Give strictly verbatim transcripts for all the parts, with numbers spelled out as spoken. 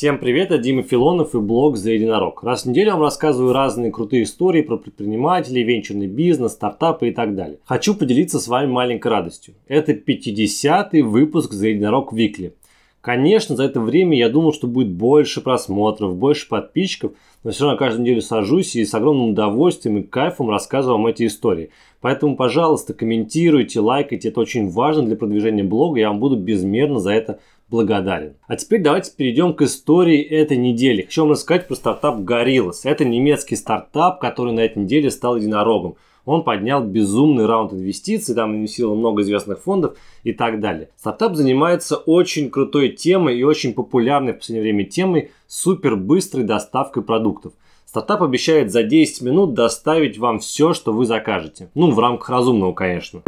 Всем привет, это Дима Филонов и блог «За единорог». Раз в неделю я вам рассказываю разные крутые истории про предпринимателей, венчурный бизнес, стартапы и так далее. Хочу поделиться с вами маленькой радостью. Это пятидесятый выпуск «За единорог Weekly». Конечно, за это время я думал, что будет больше просмотров, больше подписчиков, но все равно каждую неделю сажусь и с огромным удовольствием и кайфом рассказываю вам эти истории. Поэтому, пожалуйста, комментируйте, лайкайте, это очень важно для продвижения блога, я вам буду безмерно за это благодарен. А теперь давайте перейдем к истории этой недели. Хочу вам рассказать про стартап Gorillas. Это немецкий стартап, который на этой неделе стал единорогом. Он поднял безумный раунд инвестиций, там инвестировал много известных фондов и так далее. Стартап занимается очень крутой темой и очень популярной в последнее время темой супербыстрой доставкой продуктов. Стартап обещает за десять минут доставить вам все, что вы закажете. Ну, в рамках разумного, конечно.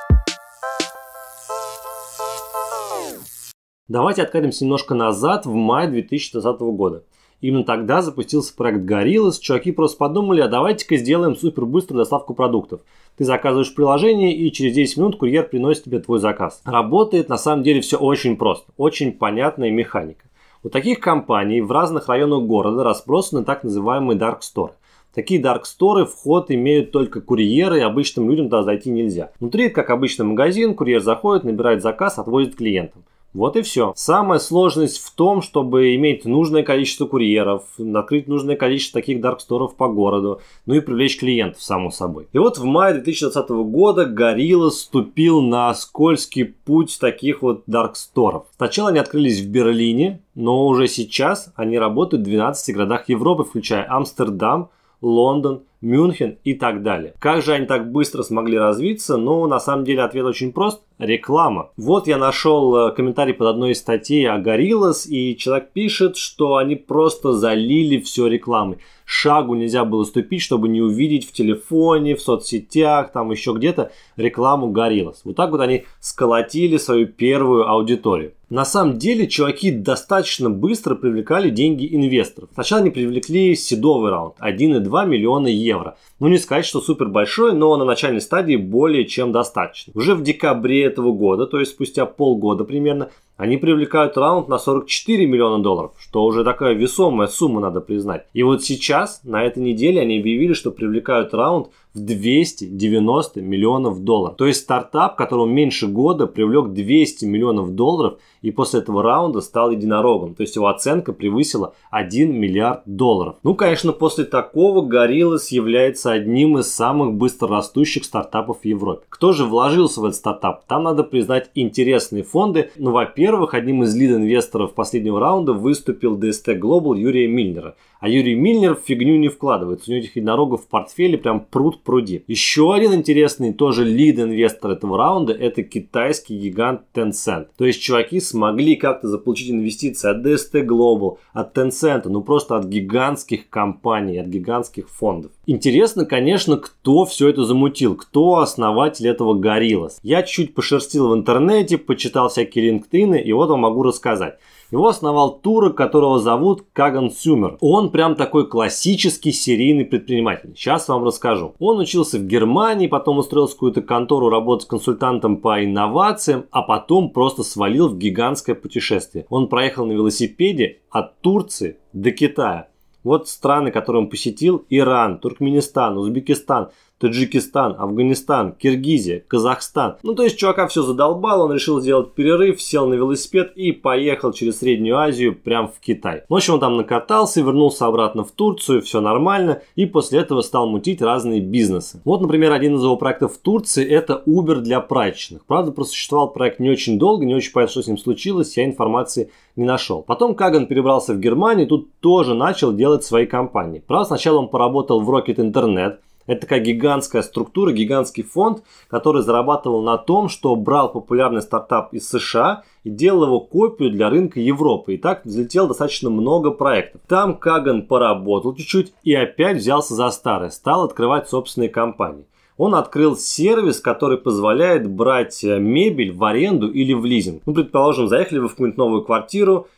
Давайте откатимся немножко назад, в мае две тысячи двадцатого года. Именно тогда запустился проект Gorillas. Чуваки просто подумали, а давайте-ка сделаем супербыструю доставку продуктов. Ты заказываешь приложение, и через десять минут курьер приносит тебе твой заказ. Работает на самом деле все очень просто, очень понятная механика. У таких компаний в разных районах города разбросаны так называемые Dark Store. Такие Dark Store вход имеют только курьеры, и обычным людям туда зайти нельзя. Внутри, как обычный магазин, курьер заходит, набирает заказ, отвозит клиентам. Вот и все. Самая сложность в том, чтобы иметь нужное количество курьеров, накрыть нужное количество таких дарксторов по городу, ну и привлечь клиентов, само собой. И вот в мае две тысячи двадцатого года Gorillas ступил на скользкий путь таких вот дарксторов. Сначала они открылись в Берлине, но уже сейчас они работают в двенадцати городах Европы, включая Амстердам, Лондон, Мюнхен и так далее. Как же они так быстро смогли развиться? Ну, на самом деле ответ очень прост. Реклама. Вот я нашел комментарий под одной из статей о Gorillas, и человек пишет, что они просто залили все рекламой. Шагу нельзя было ступить, чтобы не увидеть в телефоне, в соцсетях, там еще где-то рекламу Gorillas. Вот так вот они сколотили свою первую аудиторию. На самом деле, чуваки достаточно быстро привлекали деньги инвесторов. Сначала они привлекли седовый раунд, один и два миллиона евро. Ну, не сказать, что супер большой, но на начальной стадии более чем достаточно. Уже в декабре этого года, то есть спустя полгода примерно, они привлекают раунд на сорок четыре миллиона долларов, что уже такая весомая сумма, надо признать. И вот сейчас, на этой неделе, они объявили, что привлекают раунд в двести девяносто миллионов долларов. То есть стартап, которому меньше года, привлек двести миллионов долларов и после этого раунда стал единорогом. То есть его оценка превысила один миллиард долларов. Ну, конечно, после такого Gorillas является одним из самых быстрорастущих стартапов в Европе. Кто же вложился в этот стартап? Там надо признать интересные фонды. Ну, во-первых, одним из лид-инвесторов последнего раунда выступил ди эс ти Global Юрия Мильнера. А Юрий Мильнер в фигню не вкладывается. У него этих единорогов в портфеле прям пруд пруди. Еще один интересный тоже лид-инвестор этого раунда — это китайский гигант Tencent. То есть чуваки смогли как-то заполучить инвестиции от ди эс ти Global, от Tencent, ну просто от гигантских компаний, от гигантских фондов. Интересно, конечно, кто все это замутил, кто основатель этого Gorillas. Я чуть-чуть пошерстил в интернете, почитал всякие LinkedIn, и вот вам могу рассказать. Его основал турок, которого зовут Каган Сюмер. Он прям такой классический серийный предприниматель. Сейчас вам расскажу. Он учился в Германии, потом устроился в какую-то контору работать консультантом по инновациям, а потом просто свалил в гигантское путешествие. Он проехал на велосипеде от Турции до Китая. Вот страны, которые он посетил: Иран, Туркменистан, Узбекистан, Таджикистан, Афганистан, Киргизия, Казахстан. Ну, то есть чувака все задолбало, он решил сделать перерыв, сел на велосипед и поехал через Среднюю Азию прям в Китай. В общем, он там накатался, вернулся обратно в Турцию, все нормально, и после этого стал мутить разные бизнесы. Вот, например, один из его проектов в Турции — это Uber для прачечных. Правда, просуществовал проект не очень долго, не очень понятно, что с ним случилось, я информации не нашел. Потом Каган перебрался в Германию, тут тоже начал делать свои компании. Правда, сначала он поработал в Rocket Internet. Это такая гигантская структура, гигантский фонд, который зарабатывал на том, что брал популярный стартап из США и делал его копию для рынка Европы. И так взлетело достаточно много проектов. Там Каган поработал чуть-чуть и опять взялся за старое, стал открывать собственные компании. Он открыл сервис, который позволяет брать мебель в аренду или в лизинг. Ну, предположим, заехали вы в какую-нибудь новую квартиру,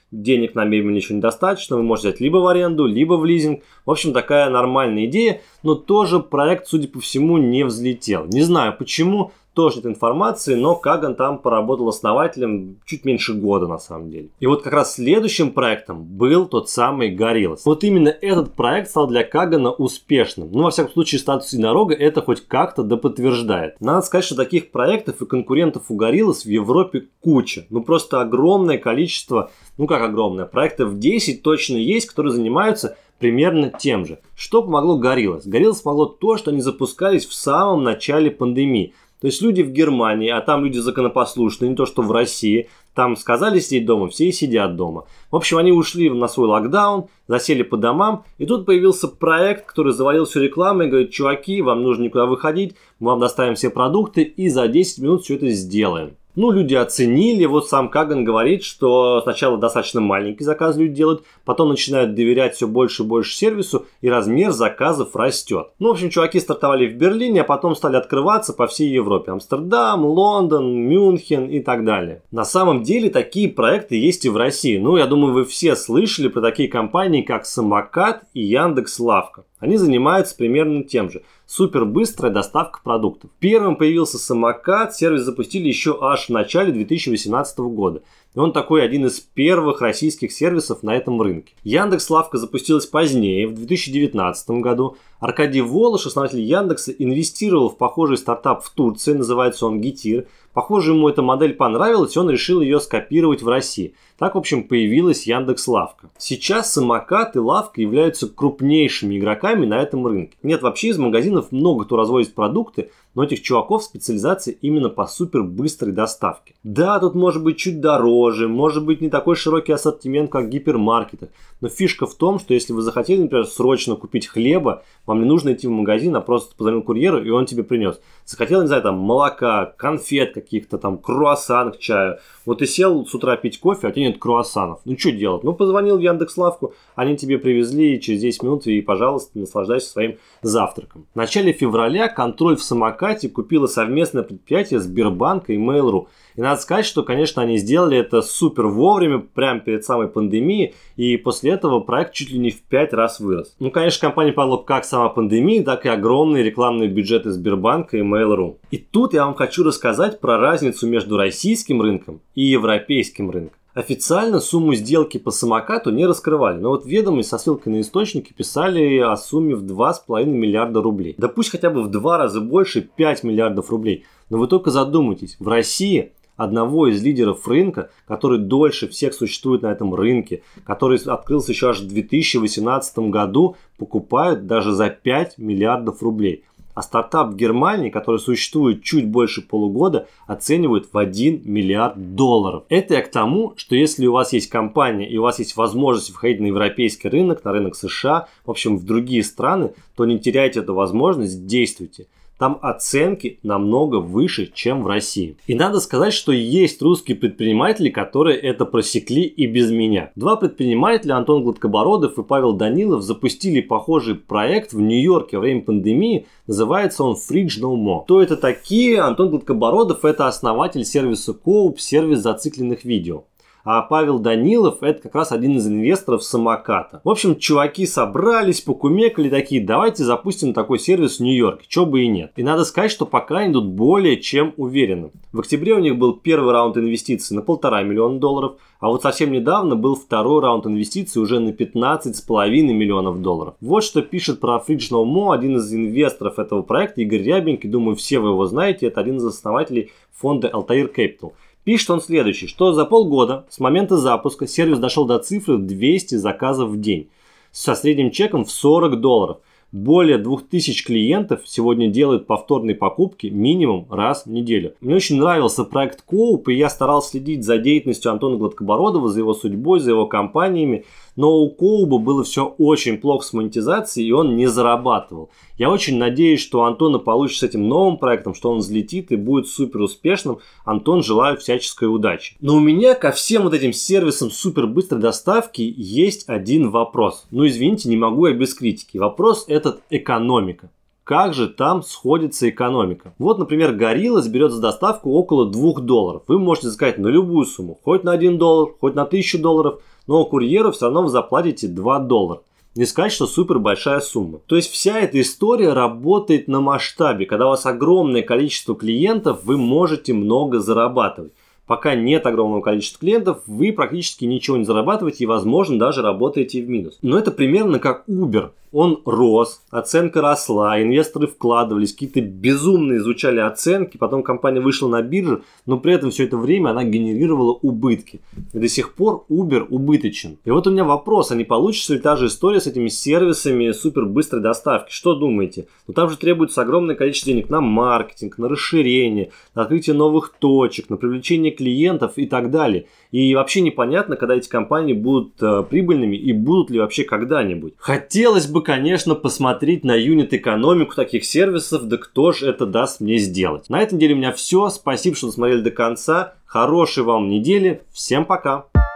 денег на мебель еще недостаточно, вы можете взять либо в аренду, либо в лизинг. В общем, такая нормальная идея, но тоже проект, судя по всему, не взлетел. Не знаю почему, тоже нет информации, но Каган там поработал основателем чуть меньше года на самом деле. И вот как раз следующим проектом был тот самый Gorillaz. Вот именно этот проект стал для Кагана успешным. Ну, во всяком случае, статус единорога это хоть как-то да подтверждает. Надо сказать, что таких проектов и конкурентов у Gorillaz в Европе куча. Ну, просто огромное количество, ну как огромное, проектов десять точно есть, которые занимаются примерно тем же. Что помогло Gorillaz? Gorillaz помогло то, что они запускались в самом начале пандемии. То есть люди в Германии, а там люди законопослушные, не то что в России, там сказали сидеть дома, все и сидят дома. В общем, они ушли на свой локдаун, засели по домам, и тут появился проект, который завалил всю рекламу и говорит: чуваки, вам нужно никуда выходить, мы вам доставим все продукты и за десять минут все это сделаем. Ну, люди оценили, вот сам Каган говорит, что сначала достаточно маленький заказ люди делают, потом начинают доверять все больше и больше сервису, и размер заказов растет. Ну, в общем, чуваки стартовали в Берлине, а потом стали открываться по всей Европе. Амстердам, Лондон, Мюнхен и так далее. На самом деле, такие проекты есть и в России. Ну, я думаю, вы все слышали про такие компании, как Самокат и Яндекс.Лавка. Они занимаются примерно тем же. Супербыстрая доставка продуктов. Первым появился Самокат, сервис запустили еще аж в начале две тысячи восемнадцатого года. И он такой один из первых российских сервисов на этом рынке. Яндекс.Лавка запустилась позднее, в две тысячи девятнадцатом году. Аркадий Волош, основатель Яндекса, инвестировал в похожий стартап в Турции, называется он Getir. Похоже, ему эта модель понравилась, и он решил ее скопировать в России. Так, в общем, появилась Яндекс.Лавка. Сейчас Самокат и Лавка являются крупнейшими игроками на этом рынке. Нет, вообще из магазинов много кто развозит продукты, но этих чуваков специализация именно по супербыстрой доставке. Да, тут может быть чуть дороже, может быть не такой широкий ассортимент, как в гипермаркетах. Но фишка в том, что если вы захотели, например, срочно купить хлеба, вам не нужно идти в магазин, а просто позвонил курьеру, и он тебе принес. Захотел, не знаю, там молока, конфет каких-то, там круассанов к чаю. Вот ты сел с утра пить кофе, а у тебя нет круассанов. Ну что делать? Ну позвонил в Яндекс.Лавку, они тебе привезли через десять минут, и, пожалуйста, наслаждайся своим завтраком. В начале февраля контроль в Самокате купило совместное предприятие Сбербанка и Mail.ru. И надо сказать, что, конечно, они сделали это супер вовремя, прямо перед самой пандемией, и после этого проект чуть ли не в пять раз вырос. Ну, конечно, компания помогла как сама пандемия, так и огромные рекламные бюджеты Сбербанка и Mail.ru. И тут я вам хочу рассказать про разницу между российским рынком и европейским рынком. Официально сумму сделки по Самокату не раскрывали, но вот ведомость со ссылкой на источники писали о сумме в два с половиной миллиарда рублей. Да пусть хотя бы в два раза больше, пять миллиардов рублей. Но вы только задумайтесь, в России одного из лидеров рынка, который дольше всех существует на этом рынке, который открылся еще аж в две тысячи восемнадцатом году, покупают даже за пять миллиардов рублей. А стартап в Германии, который существует чуть больше полугода, оценивают в один миллиард долларов. Это я к тому, что если у вас есть компания и у вас есть возможность входить на европейский рынок, на рынок США, в общем в другие страны, то не теряйте эту возможность, действуйте. Там оценки намного выше, чем в России. И надо сказать, что есть русские предприниматели, которые это просекли и без меня. Два предпринимателя, Антон Гладкобородов и Павел Данилов, запустили похожий проект в Нью-Йорке во время пандемии. Называется он Fridge No More. Кто это такие? Антон Гладкобородов – это основатель сервиса Coop, сервис зацикленных видео. А Павел Данилов – это как раз один из инвесторов Самоката. В общем, чуваки собрались, покумекали такие: давайте запустим такой сервис в Нью-Йорке, чё бы и нет. И надо сказать, что пока они идут более чем уверенно. В октябре у них был первый раунд инвестиций на полтора миллиона долларов, а вот совсем недавно был второй раунд инвестиций уже на пятнадцать с половиной миллионов долларов. Вот что пишет про Fridge No More один из инвесторов этого проекта, Игорь Рябенький. Думаю, все вы его знаете, это один из основателей фонда Altair Capital. Пишет он следующее, что за полгода с момента запуска сервис дошел до цифры двести заказов в день со средним чеком в сорок долларов. Более двух тысяч клиентов сегодня делают повторные покупки минимум раз в неделю. Мне очень нравился проект Coop, и я старался следить за деятельностью Антона Гладкобородова, за его судьбой, за его компаниями. Но у Coop было все очень плохо с монетизацией, и он не зарабатывал. Я очень надеюсь, что у Антона получится с этим новым проектом, что он взлетит и будет супер успешным. Антон, желаю всяческой удачи. Но у меня ко всем вот этим сервисам супер быстрой доставки есть один вопрос. Ну извините, не могу я без критики. Вопрос этот экономика. Как же там сходится экономика? Вот, например, Gorillaz берет за доставку около двух долларов. Вы можете заказать на любую сумму, хоть на один доллар, хоть на тысячу долларов. но курьеру все равно вы заплатите два доллара. Не сказать, что супер большая сумма. То есть вся эта история работает на масштабе. Когда у вас огромное количество клиентов, вы можете много зарабатывать. Пока нет огромного количества клиентов, вы практически ничего не зарабатываете и, возможно, даже работаете в минус. Но это примерно как Uber. Он рос, оценка росла, инвесторы вкладывались, какие-то безумные изучали оценки, потом компания вышла на биржу, но при этом все это время она генерировала убытки. И до сих пор Uber убыточен. И вот у меня вопрос, а не получится ли та же история с этими сервисами супербыстрой доставки? Что думаете? Ну там же требуется огромное количество денег на маркетинг, на расширение, на открытие новых точек, на привлечение клиентов и так далее. И вообще непонятно, когда эти компании будут э, прибыльными и будут ли вообще когда-нибудь. Хотелось бы, конечно, посмотреть на юнит-экономику таких сервисов, да кто же это даст мне сделать. На этой неделе у меня все. Спасибо, что досмотрели до конца. Хорошей вам недели. Всем пока.